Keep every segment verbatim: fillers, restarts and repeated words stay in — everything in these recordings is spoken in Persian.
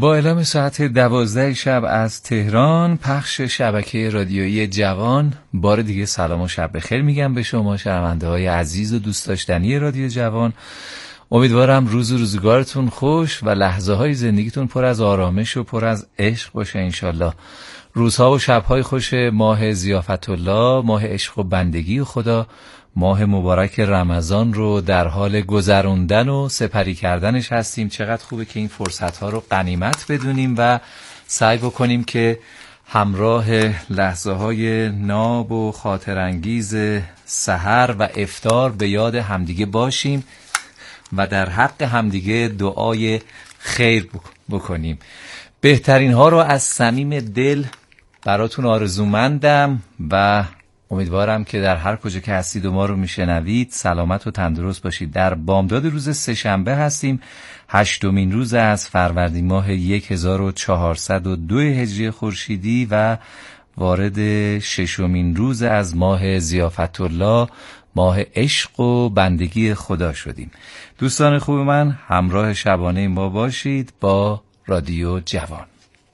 با اعلام ساعت دوازده شب از تهران، پخش شبکه رادیویی جوان، بار دیگه سلام و شب بخیر میگم به شما شنونده های عزیز و دوست داشتنی رادیو جوان. امیدوارم روز و روزگارتون خوش و لحظه های زندگیتون پر از آرامش و پر از عشق باشه انشالله. روزها و شبهای خوش ماه ضیافت الله، ماه عشق و بندگی خدا، ماه مبارک رمضان رو در حال گذروندن و سپری کردنش هستیم. چقدر خوبه که این فرصتها رو غنیمت بدونیم و سعی بکنیم که همراه لحظه های ناب و خاطرانگیز سحر و افطار به یاد همدیگه باشیم و در حق همدیگه دعای خیر بکنیم. بهترین ها رو از صمیم دل براتون آرزومندم و امیدوارم که در هر کجا که هستید و ما رو میشنوید سلامت و تندرست باشید. در بامداد روز سه‌شنبه هستیم، هشتمین روز از فروردین ماه هزار و چهارصد و دو هجری خورشیدی و وارد ششمین روز از ماه ضیافت الله، ماه عشق و بندگی خدا شدیم. دوستان خوب من، همراه شبانه ما باشید با رادیو جوان.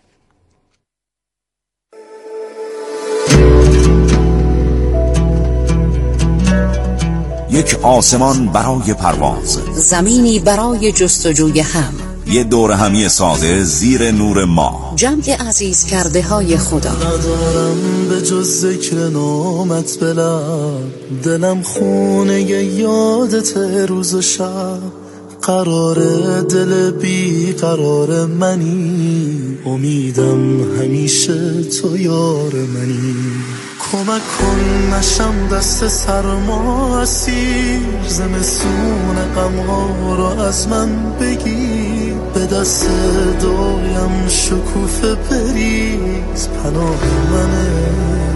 یک آسمان برای پرواز، زمینی برای جستجوی هم، یه دور همی ساده زیر نور ما، جمع عزیز کرده های خدا. ندارم به جز ذکر نامت بلم، دلم خونه یادت روز و شب. قرار دل بی قرار منی، امیدم همیشه تو یار منی. کمک کن نشم دست سرما اسیر، زمستون غم‌ها رو از من بگیر. به دست دایم شکوفه بریز، پناه منه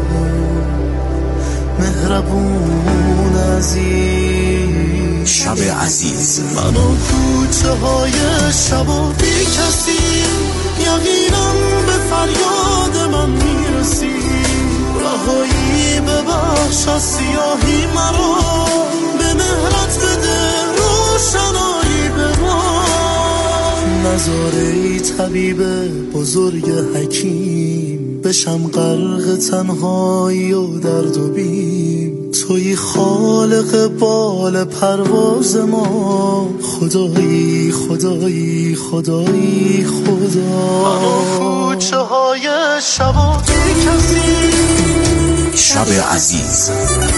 مهربون عزیز. شب عزیز، من و کوچه های شب و بی کسی، یقینم به فریاد من میرسی. رهایی ببخش از سیاهی مرا، به مهرت بده روشنایی به ما. نذاره ای طبیب بزرگ حکیم، بشم غرق تنهایی و درد و بیم. توی خالق بال پرواز ما، خدایی خدایی خدایی خدا. من کوچه های شب و بی کسی، شب عزیز.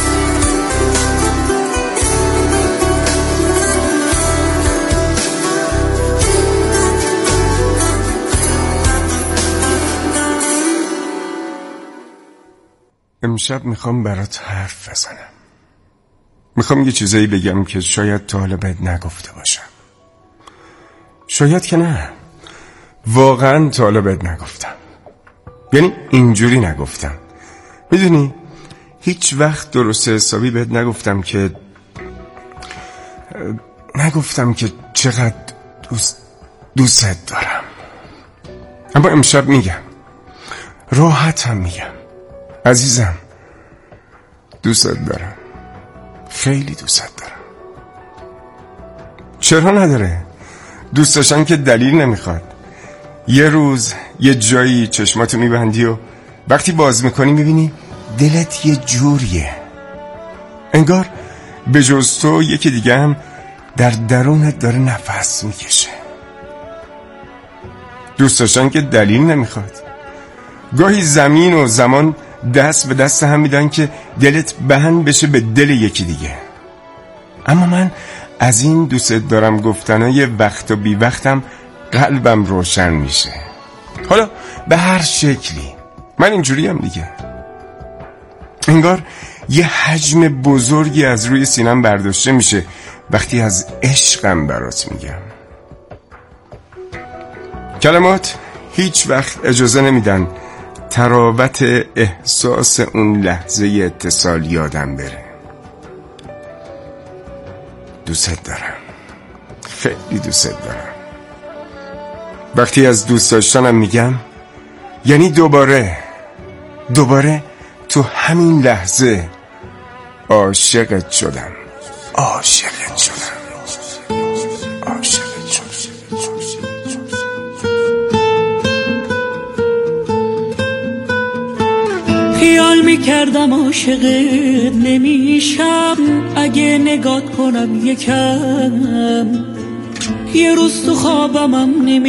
امشب میخوام برات حرف بزنم. میخوام یه چیزایی بگم که شاید تا حالا بهت نگفته باشم. شاید که نه، واقعا تا حالا بهت نگفتم. یعنی اینجوری نگفتم، میدونی هیچ وقت درست حسابی بهت نگفتم که نگفتم که چقدر دوست دوستت دارم. اما امشب میگم، راحتم میگم، عزیزم دوستت دارم، خیلی دوستت دارم. چرا نداره؟ دوست داشتن که دلیل نمیخواد. یه روز یه جایی چشماتو میبندی و وقتی باز میکنی میبینی دلت یه جوریه، انگار به جز تو یکی دیگه هم در درونت داره نفس میکشه. دوست داشتن که دلیل نمیخواد. گاهی زمین و زمان دست به دست هم میدن که دلت بند بشه به دل یکی دیگه. اما من از این دوست دارم گفتنای وقت و بی وقتم قلبم روشن میشه. حالا به هر شکلی من اینجوری هم دیگه، انگار یه حجم بزرگی از روی سینم برداشته میشه وقتی از عشقم برات میگم. کلمات هیچ وقت اجازه نمیدن تراوت احساس اون لحظه اتصال یادم بره. دوست دارم، خیلی دوست دارم. وقتی از دوست داشتنم میگم یعنی دوباره دوباره تو همین لحظه عاشقت شدم، عاشقت شدم، عاشقت شدم. خیال میکردم عاشقت نمیشم، اگه نگات کنم یکم. یه روز تو خوابمم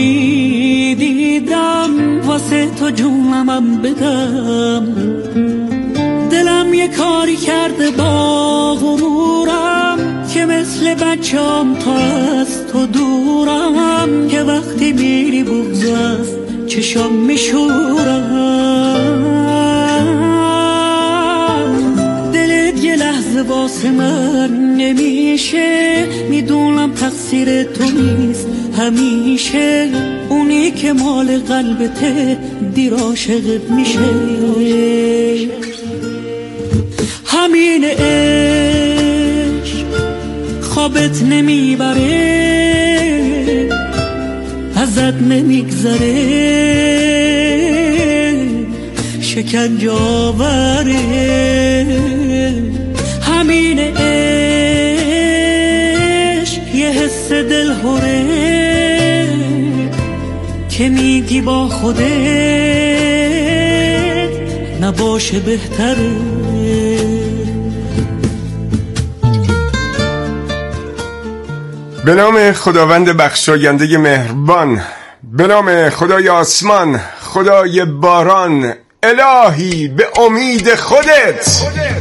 نمیدیدم، واسه تو جونمم بدم. دلم یه کاری کرده با غرورم، که مثل بچه‌ام تا از تو دورم. که وقتی میری بغض از چشام میشورم. دلت یه لحظه واسه من نمیشه، میدونم تقصیر تو نیست همیشه. اونی که مال قلبته دیر عاشقت میشه. همین عشق خوابت نمیبره، ازت نمیگذره، شکنجه آوره. همین عشق یه حس دلهوره، که میگی با خودت نباشه بهتره. به نام خداوند بخشاینده مهربان، به نام خدای آسمان، خدای باران، الهی به امید خودت.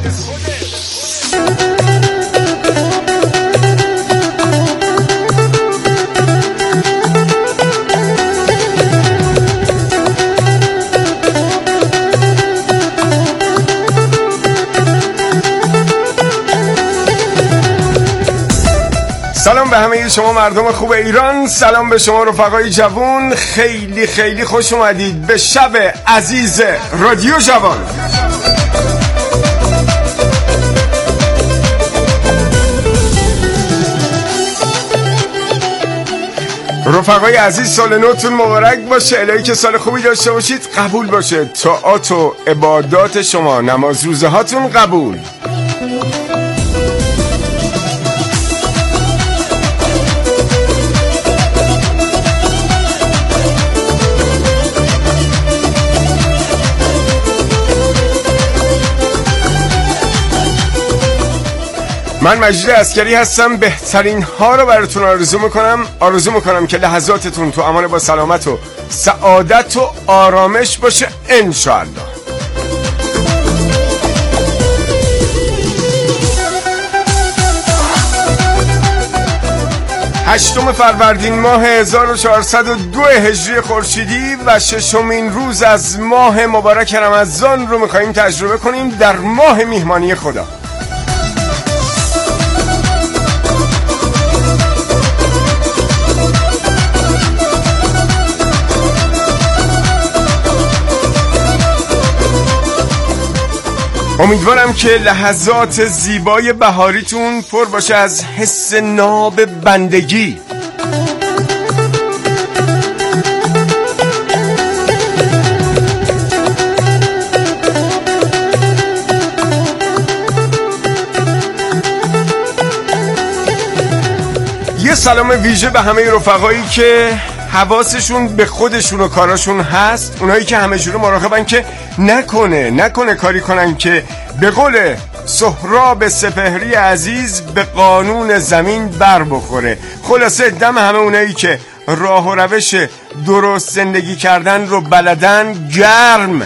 سلام به همه شما مردم خوب ایران، سلام به شما رفقای جوان. خیلی خیلی خوش اومدید به شب عزیز رادیو جوان. رفقای عزیز، سال نوتون مبارک باشه. الهی که سال خوبی داشته باشید، قبول باشه طاعات و عبادات شما، نماز روزه هاتون قبول. من مجید عسکری هستم. بهترین ها رو براتون آرزو میکنم آرزو میکنم که لحظاتتون تو امان با سلامت و سعادت و آرامش باشه انشاءالله. هشتم فروردین ماه هزار و چهارصد و دو هجری خورشیدی و ششمین روز از ماه مبارک رمضان رو میخواییم تجربه کنیم در ماه میهمانی خدا. امیدوارم که لحظات زیبای بهاریتون پر باشه از حس ناب بندگی. یه سلام ویژه به همه رفقایی که حواسشون به خودشون و کاراشون هست، اونایی که همه جوره مراقبن که نکنه نکنه کاری کنن که به قول سهراب سپهری عزیز به قانون زمین بر بخوره. خلاصه دم همه اونایی که راه و روش درست زندگی کردن رو بلدن گرم.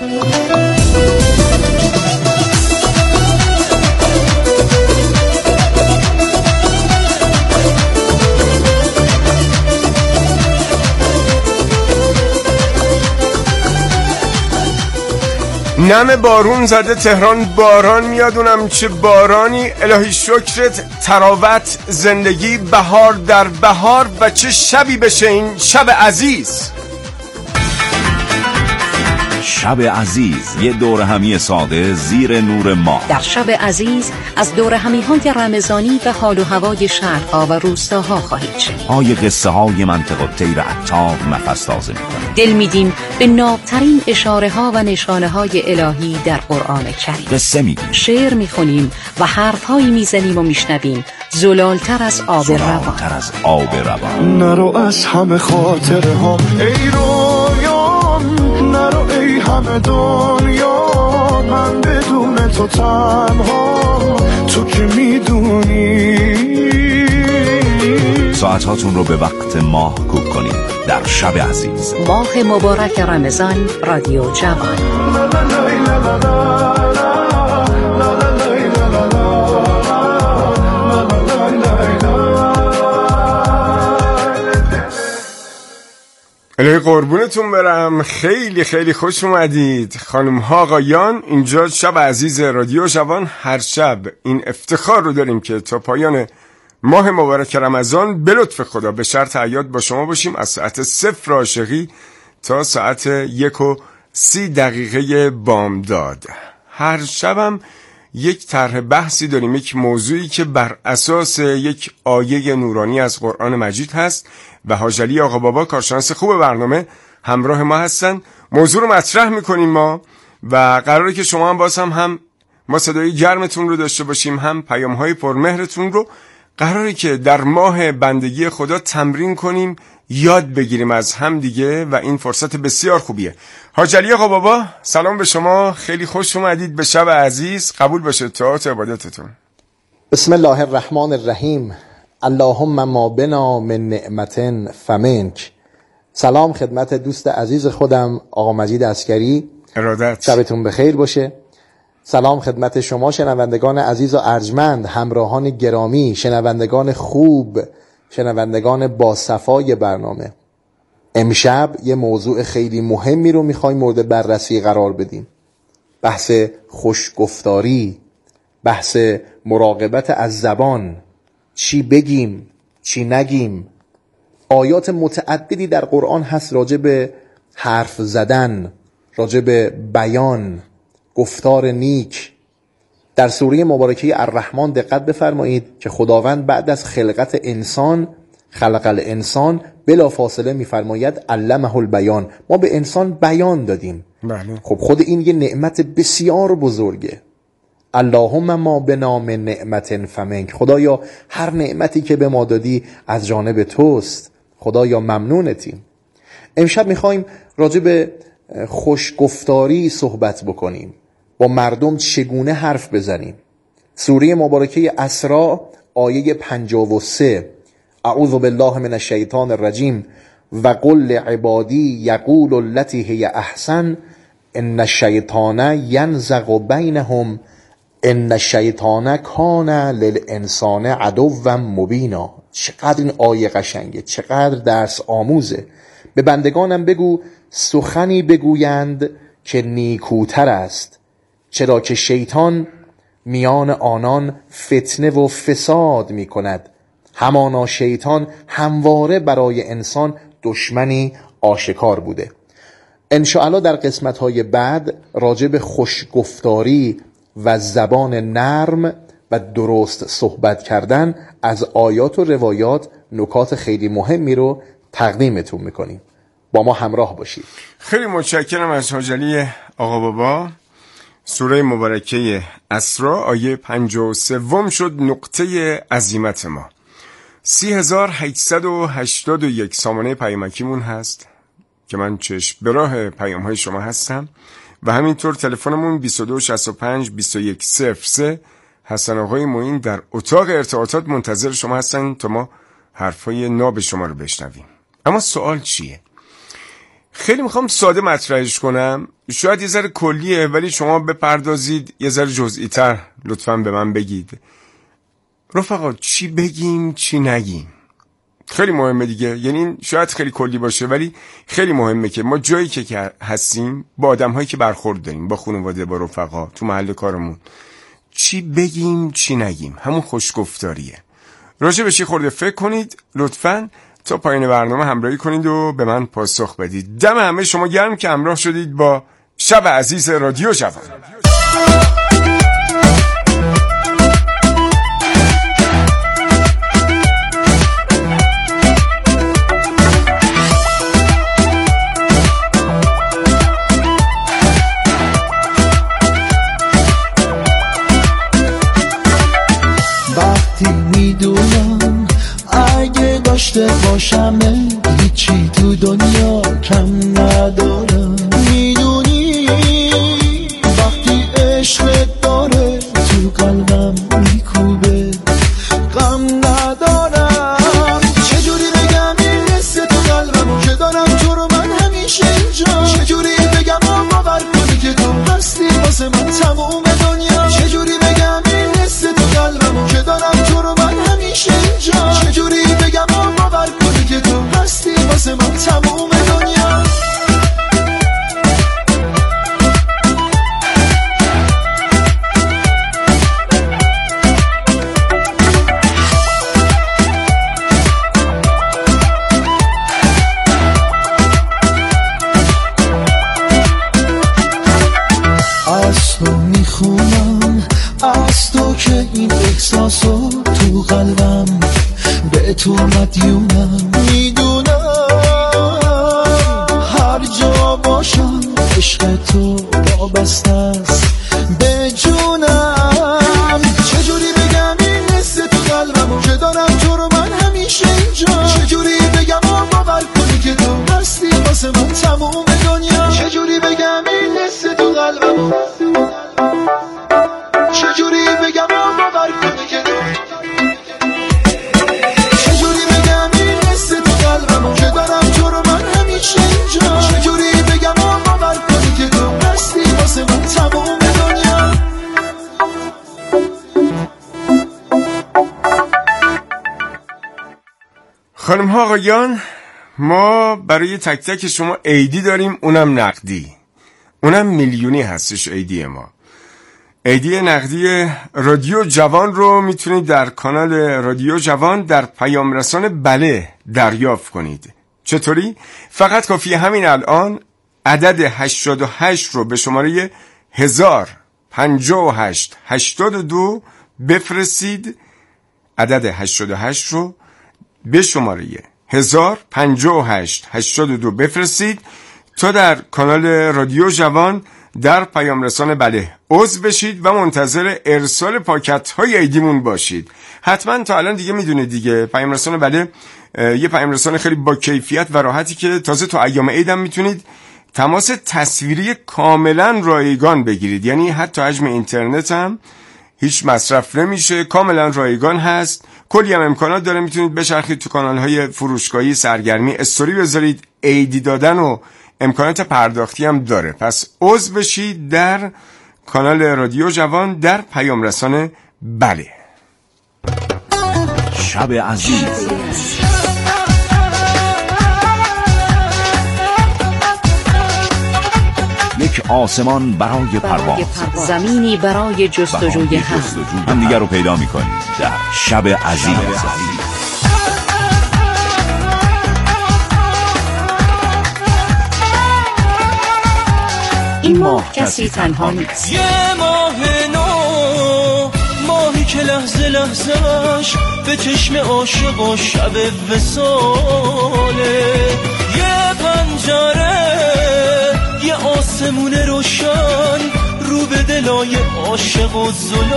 نم بارون زده تهران، باران میادونم چه بارانی. الهی شکرت، تراوت، زندگی، بهار در بهار و چه شبی بشه این شب عزیز. شب عزیز، یه دور همی ساده زیر نور ماه. در شب عزیز از دور همی های رمضانی به حال و هوای شهرها و روستاها خواهید شنید. آی قصه های منطق الطیر عطار نفس تازه میکنه. دل میدیم به نابترین اشاره ها و نشانه های الهی در قرآن کریم. قصه میگیم، شعر میخونیم و حرف هایی میزنیم و میشنویم زلالتر از آب روان. زلالتر از آب روان. نرو از همه خاطره ها ای رویان، نرو ای همه دنیا، تو تنها، تو که میدونی. ساعتاتون رو به وقت ماه کوک کنید در شب عزیز. ماه مبارک رمضان، رادیو جوان. الهی قربونتون برم. خیلی خیلی خوش اومدید خانم ها آقایان. اینجا شب عزیز رادیو جوان. هر شب این افتخار رو داریم که تا پایان ماه مبارک رمضان به لطف خدا به شرط حیات با شما باشیم، از ساعت صفر عاشقی تا ساعت یک و سی دقیقه بامداد. هر شبم یک طرح بحثی داریم، یک موضوعی که بر اساس یک آیه نورانی از قرآن مجید هست و حاج علی آقا بابا کارشناس خوب برنامه همراه ما هستن. موضوع رو مطرح میکنیم ما و قراره که شما هم باز هم هم ما صدای گرمتون رو داشته باشیم، هم پیام‌های پرمهرتون رو. قراره که در ماه بندگی خدا تمرین کنیم، یاد بگیریم از هم دیگه و این فرصت بسیار خوبیه. حاج علی آقا بابا سلام به شما، خیلی خوش اومدید به شب عزیز. قبول باشه طاعت عبادتتون. بسم الله الرحمن الرحیم. اللهم ما بنا من نعمت فمنک. سلام خدمت دوست عزیز خودم آقا مجید عسکری، ارادت. شبتون بخیر باشه. سلام خدمت شما شنوندگان عزیز و ارجمند، همراهان گرامی، شنوندگان خوب، شنوندگان با صفای برنامه. امشب یه موضوع خیلی مهمی رو میخوایم مورد بررسی قرار بدیم. بحث خوشگفتاری، بحث مراقبت از زبان، چی بگیم چی نگیم. آیات متعددی در قرآن هست راجع به حرف زدن، راجع به بیان، گفتار نیک. در سوره مبارکه الرحمن دقت بفرمایید که خداوند بعد از خلقت انسان، خلق الانسان، بلا فاصله میفرماید علمه البیان. ما به انسان بیان دادیم. بله. خب خود این یه نعمت بسیار بزرگه. اللهم ما بنا من نعمت فمنک. خدایا هر نعمتی که به ما دادی از جانب توست، خدایا ممنونتیم. امشب میخوایم راجع به خوشگفتاری صحبت بکنیم، با مردم چگونه حرف بزنیم. سوره مبارکه اسراء آیه پنجاه و سه: اعوذ بالله من الشیطان الرجیم و قل لعبادی یقول التی هی احسن ان الشیطان ینزغ بینهم ان الشیطان کان للانسان عدوا مبینا. چقدر این آیه قشنگه، چقدر درس آموزه. به بندگانم بگو سخنی بگویند که نیکوتر است، چرا که شیطان میان آنان فتنه و فساد می کند. همانا شیطان همواره برای انسان دشمنی آشکار بوده. انشاءالله در قسمت‌های بعد راجع به خوشگفتاری و زبان نرم و درست صحبت کردن از آیات و روایات نکات خیلی مهمی رو تقدیمتون میکنیم. با ما همراه باشید. خیلی متشکرم از حاج علی آقا بابا. سوره مبارکه اسراء آیه پنجاه و سه شد نقطه عزیمت ما. سی هزار هشتصد و هشتاد و یک سامانه پیامکیمون هست که من چشم به راه پیام های شما هستم و همینطور تلفنمون بیست و دو شصت و پنج بیست و یک صفر سه. حسن آقای معین در اتاق ارتباطات منتظر شما هستن تا ما حرفای ناب شما رو بشنویم. اما سوال چیه؟ خیلی میخوام ساده مطرحش کنم، شاید یه ذره کلیه ولی شما بپردازید یه ذره جزئی تر لطفاً به من بگید. رفقا چی بگیم چی نگیم خیلی مهمه دیگه. یعنی شاید خیلی کلی باشه ولی خیلی مهمه که ما جایی که هستیم با آدم‌هایی که برخورد داریم، با خانواده، با رفقا، تو محل کارمون، چی بگیم چی نگیم، همون خوشگفتاریه. راجع بهش خورده فکر کنید لطفاً، تا پایان برنامه همراهی کنید و به من پاسخ بدید. دم همه شما گرم که همراه شدید با شب عزیز رادیو جوان. وقتی میدونم اگه داشته باشم هیچی تو دنیا کم ندارم. میدونی وقتی عشق این احساسو تو قلبم به تو مدیونم. میدونم هر جا باشم عشق تو وابسته است به جونم. چجوری بگم این حس تو قلبم که دارم تو رو من همیشه اینجا. چجوری بگم باور کنی که تو هستی واسه من تموم دنیا. چجوری بگم این حس تو قلبم، چجوری بگم باور کنی که چجوری بگم این حس تو قلبم که دارم تو رو من همیشه اینجا. چجوری بگم باور کنی که تو هستی واسه من تموم دنیا. خانم ها آقایان، ما برای تک تک شما عیدی داریم، اونم نقدی، اونم میلیونی هستش. عیدی ما عیدی نقدی رادیو جوان رو میتونید در کانال رادیو جوان در پیام رسان بله دریافت کنید. چطوری؟ فقط کافی همین الان عدد هشتاد و هشت رو به شماره هزار پنجاه و هشت هشتاد و دو بفرستید. عدد هشتاد و هشت رو به شماره هزار پنجاه و هشت هشتاد و دو بفرستید تا در کانال رادیو جوان در پیام رسان بله عضو بشید و منتظر ارسال پاکت های عیدیمون باشید. حتما تا الان دیگه میدونید دیگه پیام رسان بله یه پیام رسان خیلی با کیفیت و راحتی که تازه تو ایام عید هم میتونید تماس تصویری کاملا رایگان بگیرید. یعنی حتی حجم اینترنت هم هیچ مصرف نمیشه، کاملا رایگان هست، کلی هم امکانات داره. میتونید بچرخید تو کانال های فروشگاهی سرگرمی، استوری بذارید، ایدی دادن و امکانات پرداختی هم داره. پس عضو بشید در کانال رادیو جوان در پیام رسان بله. شب عزیز یک آسمان برای پرواز، زمینی برای جستجوی هم. هم دیگر رو پیدا می‌کنیم در شب عزیز. این ماه کسی تنها نیست. یه ماه نو، ماهی که لحظه لحظهش به چشم عاشق و شب وصاله. یه پنجره، یه آسمون روشن رو به دلای عاشق و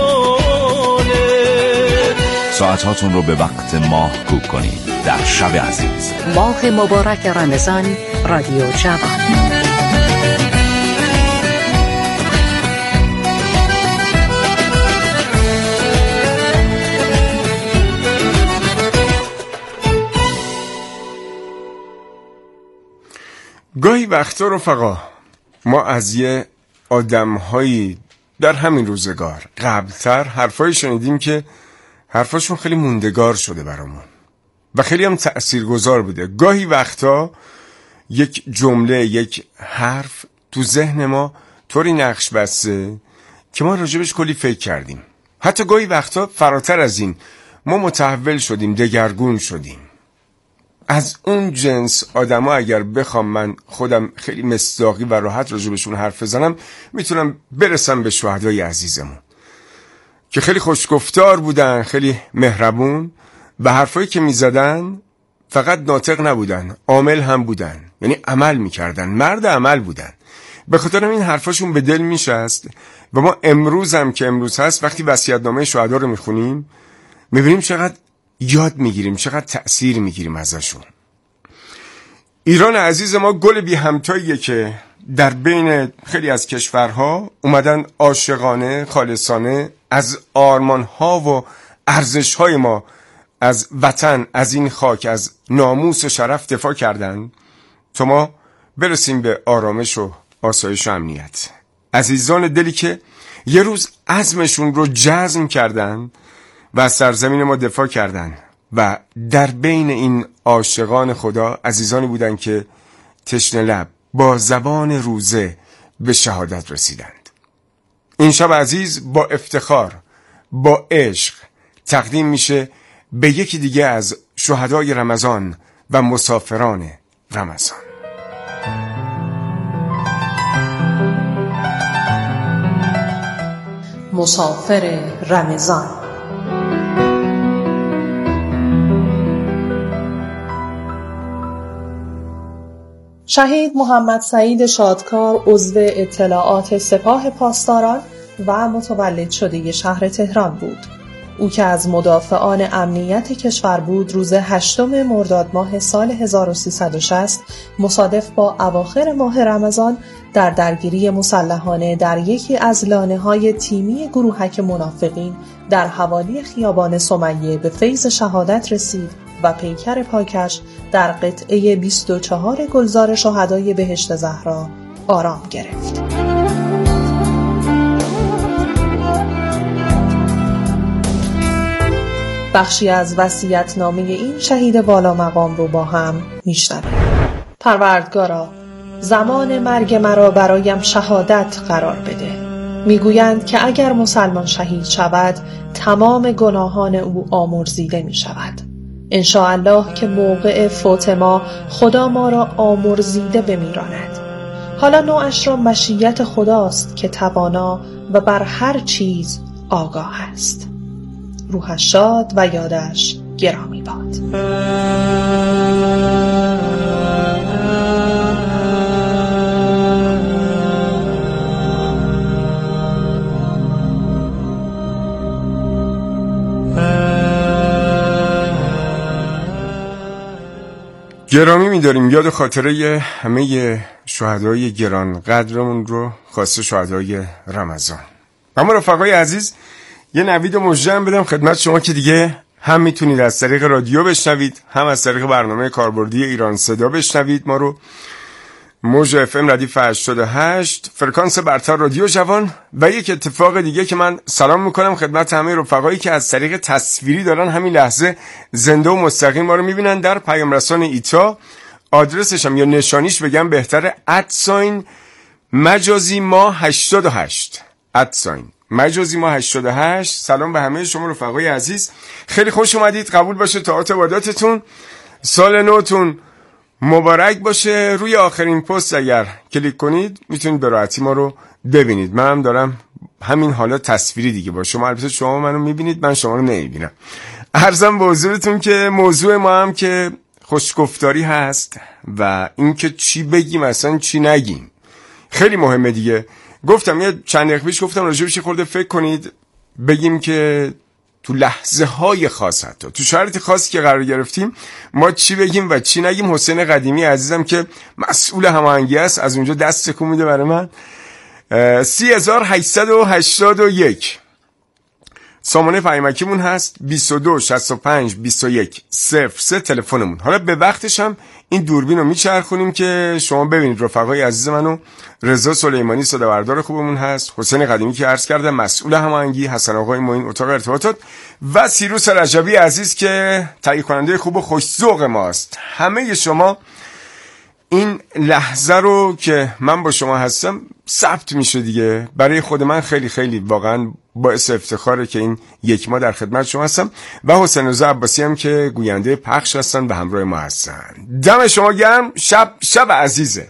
زلاله. ساعتاتون رو به وقت ماه کوک کنید در شب عزیز. ماه مبارک رمضان، رادیو جوان. گاهی وقتا رفقا ما از یه آدم‌هایی در همین روزگار قبلتر حرفایی شنیدیم که حرفاشون خیلی موندگار شده برامون و خیلی هم تأثیرگذار بوده. گاهی وقتا یک جمله، یک حرف تو ذهن ما طوری نقش بسته که ما راجبش کلی فکر کردیم. حتی گاهی وقتا فراتر از این ما متحول شدیم، دگرگون شدیم. از اون جنس آدما اگر بخوام من خودم خیلی مصداقی و راحت راجبشون حرف بزنم، میتونم برسم به شهدای عزیزمون که خیلی خوشگفتار بودن، خیلی مهربون و حرفایی که میزدن فقط ناطق نبودن، عامل هم بودن، یعنی عمل میکردن، مرد عمل بودن. به خاطر این حرفاشون به دل میشست و ما امروز هم که امروز هست وقتی وصیت‌نامه شهدا رو میخونیم میبینیم چقدر یاد میگیریم، چقدر تأثیر میگیریم ازشون. ایران عزیز ما گل بی همتاییه که در بین خیلی از کشورها اومدن عاشقانه، خالصانه از آرمانها و ارزشهای ما، از وطن، از این خاک، از ناموس و شرف دفاع کردن تا ما برسیم به آرامش و آسایش و امنیت. عزیزان دلی که یه روز عزمشون رو جزم کردن و از سرزمین ما دفاع کردن و در بین این عاشقان خدا عزیزانی بودن که تشنه لب با زبان روزه به شهادت رسیدند. این شب عزیز با افتخار، با عشق تقدیم میشه به یکی دیگه از شهدای رمضان و مسافران رمضان. مسافر رمضان. شهید محمد سعید شادکار عضو اطلاعات سپاه پاسداران و متولد شده شهر تهران بود. او که از مدافعان امنیت کشور بود، روز هشتم مرداد ماه سال هزار و سیصد و شصت مصادف با اواخر ماه رمضان در درگیری مسلحانه در یکی از لانه‌های تیمی گروهک منافقین در حوالی خیابان سمیه به فیض شهادت رسید و پیکر پاکش در قطعه بیست و چهار گلزار شهدای بهشت زهرا آرام گرفت. بخشی از وصیت‌نامه این شهید والا مقام رو با هم میشنویم. پروردگارا، زمان مرگ مرا برایم شهادت قرار بده. میگویند که اگر مسلمان شهید شود تمام گناهان او آمرزیده می شود. انشاءالله که موقع فوت ما خدا ما را آمرزیده بمیراند. حالا نوعش را مشیت خداست که توانا و بر هر چیز آگاه است. روحش شاد و یادش گرامی باد. گرامی می‌داریم یاد خاطره همه شهدای گران قدرمون رو، خاصه شهدای رمضان. اما رفقای عزیز، یه نوید مژده‌ام بدم خدمت شما که دیگه هم میتونید از طریق رادیو بشنوید، هم از طریق برنامه کاربردی ایران صدا بشنوید ما رو. موج اف ام ردیف هشتاد و هشت، فرکانس برتر رادیو جوان. و یک اتفاق دیگه که من سلام میکنم خدمت همه رفقایی که از طریق تصویری دارن همین لحظه زنده و مستقیم ما رو میبینن در پیام رسان ایتا. آدرسش هم یا نشانیش بگم بهتره، ادساین مجازی ما هشتاد و هشت، ادساین مجازی ما هشتاد و هشت. سلام به همه شما رفقای عزیز، خیلی خوش اومدید. قبول باشه طاعات عباداتتون، سال نوتون مبارک باشه. روی آخرین پست اگر کلیک کنید میتونید به راحتی ما رو ببینید. من هم دارم همین حالا تصویری دیگه با شما، البته شما منو میبینید من شما رو نمیبینم. عرضم به حضورتون که موضوع ما هم که خوشگفتاری هست و این که چی بگیم اصلا چی نگیم خیلی مهمه دیگه. گفتم یه چند دقیقه پیش گفتم راجبش خورده فکر کنید، بگیم که تو لحظه های خاص، حتی تو شرایط خاصی که قرار گرفتیم ما چی بگیم و چی نگیم. حسین قدیمی عزیزم که مسئول هماهنگی است از اونجا دست تکون میده برای من. سی هزار هشتصد و هشتاد و یک سامانه پیامکیمون هست، بیست و دو شصت و پنج بیست و یک صفر سه تلفنمون. حالا به وقتش هم این دوربین رو میچرخونیم که شما ببینید. رفقای عزیز منو رضا سلیمانی صدابردار خوبمون هست، حسین قدیمی که عرض کردم مسئول هماهنگی، حسن آقای معین اتاق ارتباطات و سیروس رجبی عزیز که تهیه کننده خوب و خوش‌ذوق ماست. همه شما این لحظه رو که من با شما هستم ثبت میشه دیگه. برای خود من خیلی خیلی واقعا باعث افتخاره که این یک ماه در خدمت شما هستم و حسین رضا عباسی هم که گوینده پخش هستن و همراه ما هستن. دم شما گرم. شب شب عزیزه.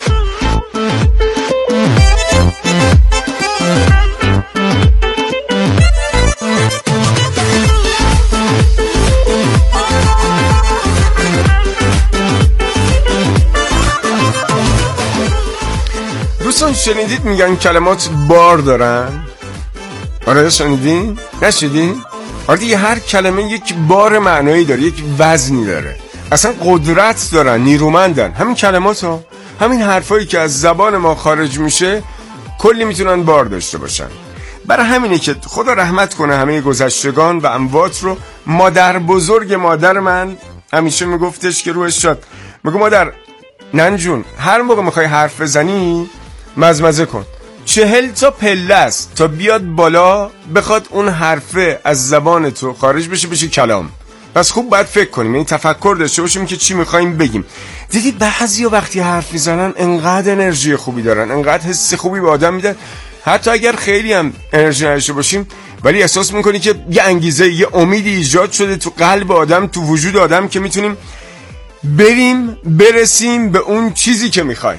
دوستان شنیدید میگن کلمات بار دارن؟ آره شنیدین؟ نشنیدین؟ آره دیگه هر کلمه یک بار معنایی داره، یک وزنی داره، اصلا قدرت دارن، نیرومندن. همین کلمات ها، همین حرفایی که از زبان ما خارج میشه کلی میتونن بار داشته باشن. برای همینه که خدا رحمت کنه همه گذشتگان و اموات رو. مادر بزرگ مادر من همیشه میگفتش که روحش شاد، میگه مادر ننجون هر موقع میخوای حرف بزنی مزمزه کن، چهل تا پله است تا بیاد بالا بخواد اون حرفه از زبان تو خارج بشه بشه کلام. پس خوب باید فکر کنیم، یعنی تفکر داشته باشیم که چی میخوایم بگیم. دیدید بعضیا وقتی حرف میزنن انقدر انرژی خوبی دارن، انقدر حس خوبی به آدم میدن، حتی اگر خیلی هم انرژی نداشته باشیم ولی احساس میکنی که یه انگیزه، یه امیدی ایجاد شده تو قلب آدم، تو وجود آدم که میتونیم بریم برسیم به اون چیزی که میخوایم.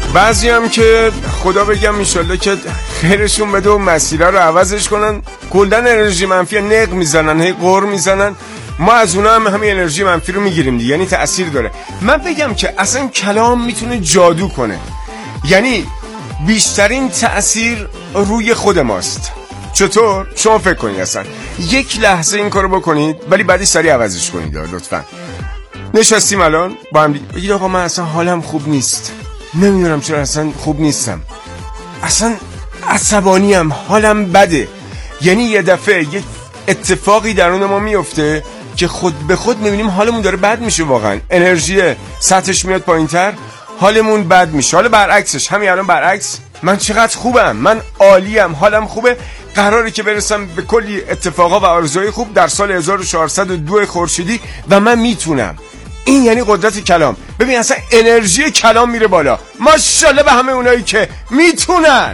بعضی هم که خدا بگم انشالله که خیرشون بده و مسیرها رو عوضش کنن، کلن انرژی منفی نق میزنن، هی قر میزنن، ما از اونا هم همین انرژی منفی رو میگیریم دیگه، یعنی تأثیر داره. من بگم که اصلا کلام میتونه جادو کنه، یعنی بیشترین تأثیر روی خود ماست. چطور؟ شما فکر کنید اصلا یک لحظه این کارو بکنید ولی بعدی سریع عوضش کنید لطفا. نشستیم الان با هم بگید آقا من اصلا حالم خوب نیست، نمیدونم چرا اصلا خوب نیستم، اصلا عصبانیم، حالم بده. یعنی یه دفعه یک اتفاقی درون ما میفته که خود به خود میبینیم حالمون داره بد میشه، واقعا انرژی سطحش میاد پایینتر، حالمون بد میشه. حالا برعکسش، همین الان برعکس، من چقدر خوبم، من عالیم، حالم خوبه، قراره که برسم به کلی اتفاقا و آرزوهای خوب در سال هزار و چهارصد و دو خورشیدی و من میتونم. این یعنی قدرت کلام. ببین اصلا انرژی کلام میره بالا. ماشاءالله به همه اونایی که میتونن.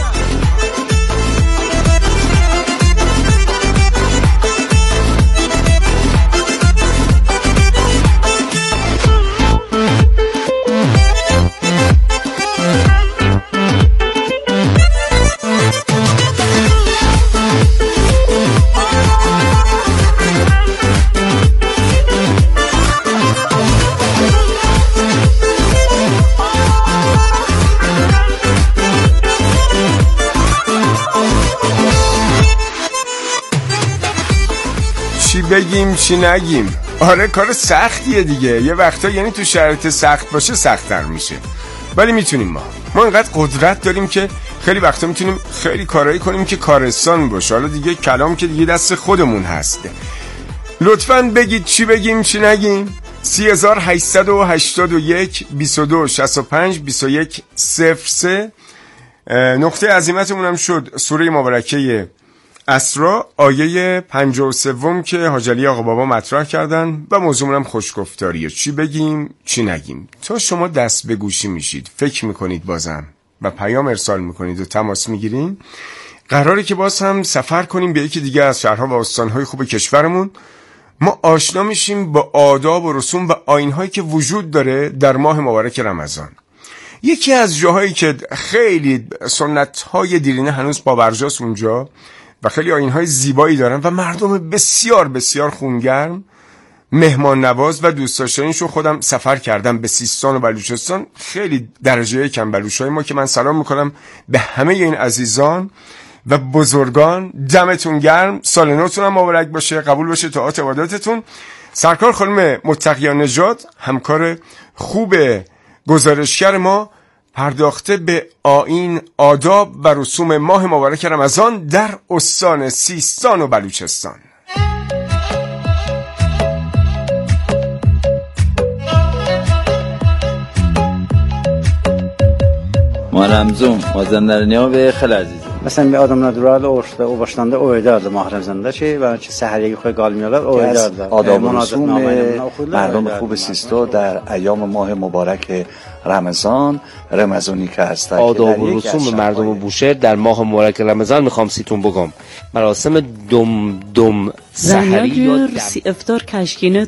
چی بگیم چی نگیم؟ آره کار سختیه دیگه، یه وقتا یعنی تو شرایط سخت باشه سخت‌تر میشه، ولی میتونیم. ما ما اینقدر قدرت داریم که خیلی وقتا میتونیم خیلی کارایی کنیم که کارستان باشه. حالا دیگه کلام که دیگه دست خودمون هست. لطفاً بگید چی بگیم چی نگیم. سی هزار هشتصد و هشتاد و یک بیست و دو شصت و پنج بیست و یک صفر سه. نقطه عزیمتمون هم شد سوره مبارکه اسراء آیه پنجاه و سه که حاج علی آقا بابا مطرح کردن و موضوعمون هم خوشگفتاریه. چی بگیم چی نگیم. تا شما دست به گوشی میشید، فکر میکنید بازم و پیام ارسال میکنید و تماس میگیرین، قراره که باز هم سفر کنیم به یکی دیگه از شهرها و استانهای خوب کشورمون. ما آشنا میشیم با آداب و رسوم و آیین‌هایی که وجود داره در ماه مبارک رمضان. یکی از جاهایی که خیلی سنت‌های دیرینه هنوز پابرجاست اونجا و خیلی آیین‌های زیبایی دارن و مردم بسیار بسیار خونگرم، مهمان نواز و دوست داشتنیشون. خودم سفر کردم به سیستان و بلوچستان، خیلی درجه کم بلوچای ما که من سلام میکنم به همه این عزیزان و بزرگان. دمتون گرم، سال نوتون هم مبارک باشه، قبول باشه طاعات عباداتتون. سرکار خانم متقیان نژاد، همکار خوب گزارشگر ما، پرداخته به آیین، آداب و رسوم ماه مبارک رمضان در استان سیستان و بلوچستان. ما رمزون مازندرانیا به خیلی عزیزim. Məsələn, bir adamlar durardı oruçda, o başlanda o ederdi Mahremzanda ki, və ki səhəriyə yuxuya qalmıyorlar, o ederdi. آداب و رسوم مردم خوب سیستا در ایام ماه مبارک رمضان رمضانی که هست. آداب و رسوم مردم بوشهر در ماه مبارک رمضان میخوام سیتون بگم. مراسم دم دم سحری یا سی افتار کشکینه